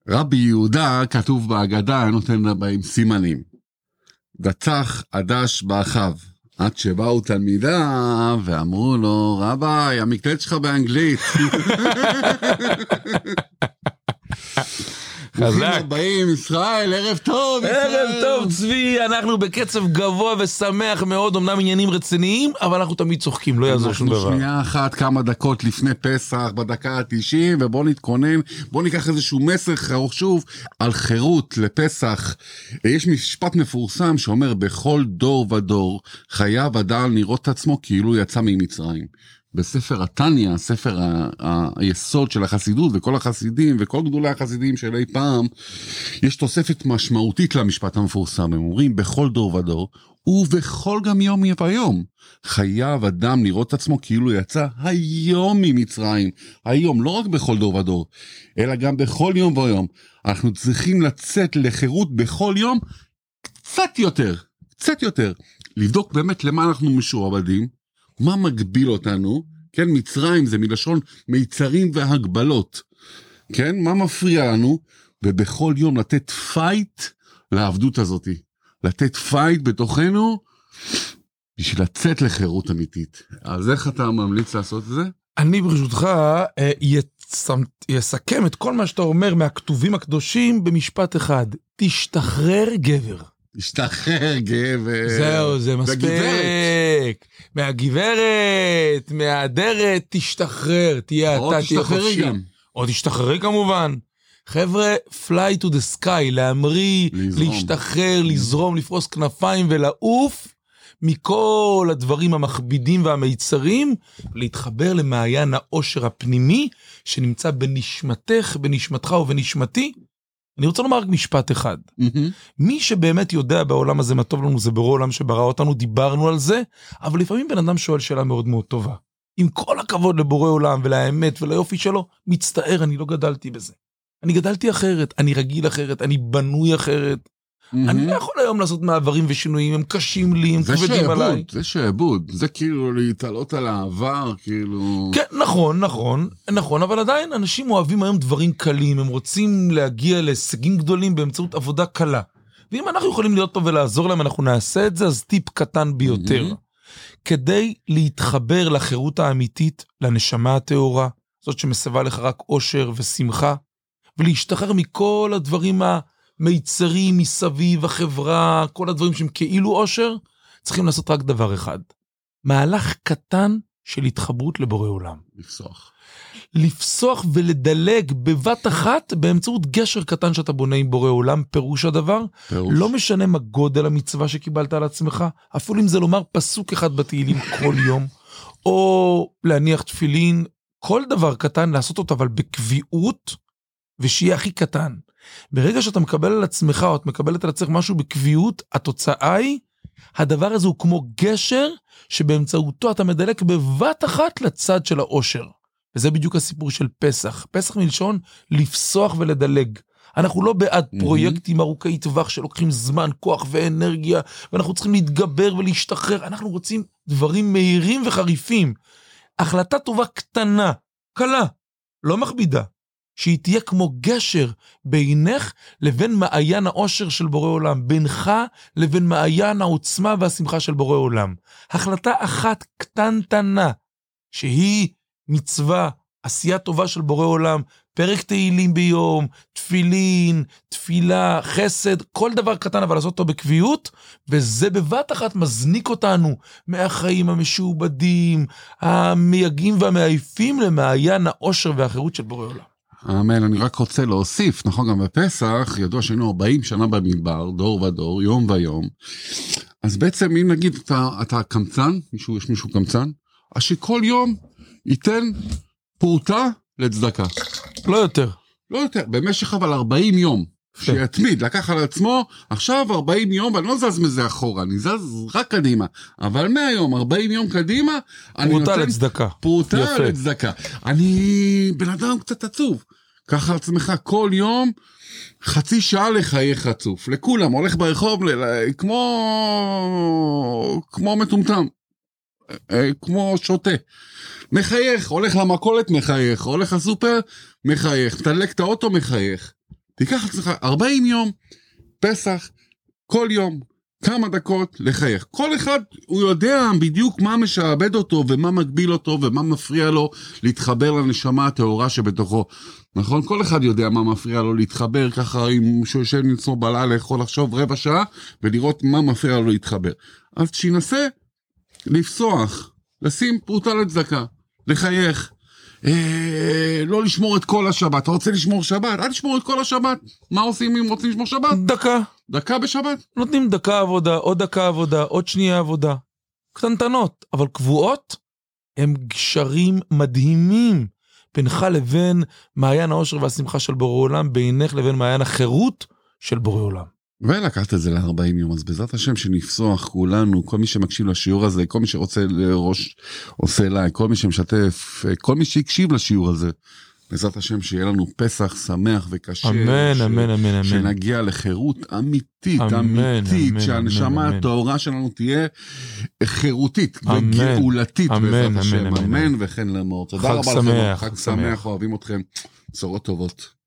רבי יהודה כתוב בהגדה, נותן לה בהם סימנים. דצח עדש באחיו, עד שבאו תלמידה ואמרו לו, רבי, המקלט שלך באנגלית. ברוכים הבאים, ישראל, ערב טוב. ערב טוב, צבי, אנחנו בקצב גבוה ושמח מאוד, אמנם עניינים רציניים, אבל אנחנו תמיד צוחקים, לא יעזור שום דבר. אנחנו שנייה אחת, כמה דקות לפני פסח, בדקה ה-90, ובוא נתכונן, בוא ניקח איזשהו מסר חשוב על חירות לפסח. יש משפט מפורסם שאומר, בכל דור ודור, חייב אדם לראות את עצמו כאילו יצא ממצרים. בספר התניא, ספר היסוד של החסידות, וכל החסידים, וכל גדולי החסידים של אי פעם, יש תוספת משמעותית למשפט המפורסם. הם אומרים, בכל דור ודור, ובכל גם יום ויום, חייב אדם לראות את עצמו כאילו יצא היום ממצרים. היום, לא רק בכל דור ודור, אלא גם בכל יום ויום. אנחנו צריכים לצאת לחירות בכל יום, קצת יותר. לבדוק באמת למה אנחנו משועבדים, מה מגביל אותנו, כן, מצרים זה מלשון מיצרים והגבלות, כן, מה מפריע לנו, ובכל יום לתת פייט לעבדות הזאת, לתת פייט בתוכנו, בשביל לצאת לחירות אמיתית. אז איך אתה ממליץ לעשות את זה? אני ברשותך יסכם את כל מה שאתה אומר מהכתובים הקדושים במשפט אחד, תשתחרר גבר. תשתחרר גבר. זהו, זה מספיק. מהגברת, מהאדרת, תשתחרר, תהיה אתה, תהיה חופשי. או תשתחררי כמובן. חבר'ה, fly to the sky, להמריא, להשתחרר, לזרום, לפרוס כנפיים ולעוף מכל הדברים המכבידים והמיצרים, להתחבר למעיין האושר הפנימי שנמצא בנשמתך, בנשמתך ובנשמתי. אני רוצה לומר רק משפט אחד. מי שבאמת יודע בעולם הזה מה טוב לנו, זה ברור עולם שברא אותנו, דיברנו על זה, אבל לפעמים בן אדם שואל שאלה מאוד מאוד טובה. עם כל הכבוד לבורא עולם ולאמת וליופי שלו, מצטער, אני לא גדלתי בזה. אני גדלתי אחרת, אני רגיל אחרת, אני בנוי אחרת. אני לא יכול היום לעשות מעברים ושינויים, הם קשים לי, הם כבדים עליי. זה שעבוד, זה כאילו להתעלות על העבר, כאילו... כן, נכון, אבל עדיין אנשים אוהבים היום דברים קלים, הם רוצים להגיע להישגים גדולים באמצעות עבודה קלה. ואם אנחנו יכולים להיות פה ולעזור להם, אנחנו נעשה את זה, אז טיפ קטן ביותר. כדי להתחבר לחירות האמיתית, לנשמה הטהורה, זאת שמסבה לך רק אושר ושמחה, ולהשתחרר מכל הדברים מיצרים מסביב, החברה, כל הדברים שהם כאילו אושר, צריכים לעשות רק דבר אחד. מהלך קטן של התחברות לבורא עולם. לפסוח ולדלג בבת אחת באמצעות גשר קטן שאתה בונה עם בורא עולם, פירוש הדבר. לא משנה מה גודל המצווה שקיבלת על עצמך, אפילו אם זה לומר פסוק אחד בתהילים כל יום, או להניח תפילין, כל דבר קטן לעשות אותו, אבל בקביעות, ושיהיה הכי קטן. ברגע שאתה מקבל על עצמך, או את מקבלת על עצמך משהו בקביעות, התוצאה היא, הדבר הזה הוא כמו גשר, שבאמצעותו אתה מדלק בבת אחת לצד של האושר. וזה בדיוק הסיפור של פסח. פסח מלשון לפסוח ולדלג. אנחנו לא בעד פרויקטים ארוכי טווח שלוקחים זמן, כוח ואנרגיה, ואנחנו צריכים להתגבר ולהשתחרר. אנחנו רוצים דברים מהירים וחריפים. החלטה טובה קטנה, קלה, לא מכבידה. שהיא תהיה כמו גשר בינך לבין מעיין האושר של בורא עולם, בינך לבין מעיין העוצמה והשמחה של בורא עולם. החלטה אחת קטנטנה, שהיא מצווה, עשייה טובה של בורא עולם, פרק תהילים ביום, תפילין, תפילה, חסד, כל דבר קטן, אבל לעשות אותו בקביעות, וזה בבת אחת מזניק אותנו מהחיים המשועבדים, המייגעים והמעייפים למעיין האושר והחירות של בורא עולם. אמן, אני רק רוצה להוסיף, נכון, גם בפסח, ידוע שהיינו 40 שנה במדבר, דור ודור, יום ויום, אז בעצם אם נגיד אתה קמצן, יש מישהו קמצן, אז שכל יום ייתן פרוטה לצדקה. לא יותר, במשך אבל 40 יום, שיתמיד, לקח על עצמו, עכשיו 40 יום, ואני לא זז מזה אחורה, אני זז רק קדימה, אבל מהיום, 40 יום קדימה, פרוטה לצדקה. פרוטה לצדקה. אני בן אדם קצת עצוב, ככה עצמך כל יום, חצי שעה לחייך רצוף, לכולם, הולך ברחוב, כמו מטומטם, כמו שוטה, מחייך, הולך למכולת מחייך, הולך לסופר מחייך, תדלק את האוטו מחייך, תיקח לעצמך 40 יום, פסח, כל יום, כמה דקות לחייך. כל אחד הוא יודע בדיוק מה משעבד אותו ומה מגביל אותו ומה מפריע לו להתחבר לנשמה הטהורה שבתוכו. נכון? כל אחד יודע מה מפריע לו להתחבר, ככה אם שהוא יושב נצמו בלילה יכול לחשוב רבע שעה ולראות מה מפריע לו להתחבר. אז שינסה לפסוח, לשים פרוטה לצדקה, לחייך, לא לשמור את כל השבת. אתה רוצה לשמור שבת? אל תשמור את כל השבת. מה עושים אם רוצים לשמור שבת? דקה בשבת. נותנים דקה עבודה, עוד דקה עבודה, עוד שנייה עבודה. קטנטנות, אבל קבועות הם גשרים מדהימים. בינך לבין מעיין האושר והשמחה של בורא עולם, בינך לבין מעיין החירות של בורא עולם. ולקחת את זה ל-40 יום, אז בעזרת השם שנפסוח כולנו, כל מי שמקשיב לשיעור הזה, כל מי שרוצה לראש עושה לייק, כל מי שמשתף, כל מי שהקשיב לשיעור הזה, בעזרת השם שיהיה לנו פסח שמח וקשה, אמן, אמן, אמן, אמן. שנגיע לחירות אמיתית, אמיתית, שהנשמה הטהורה שלנו תהיה חירותית וגאולתית, בעזרת השם, אמן וכן לאמור. תודה רבה לכם, חג שמח, אוהבים אתכם, בשורות טובות.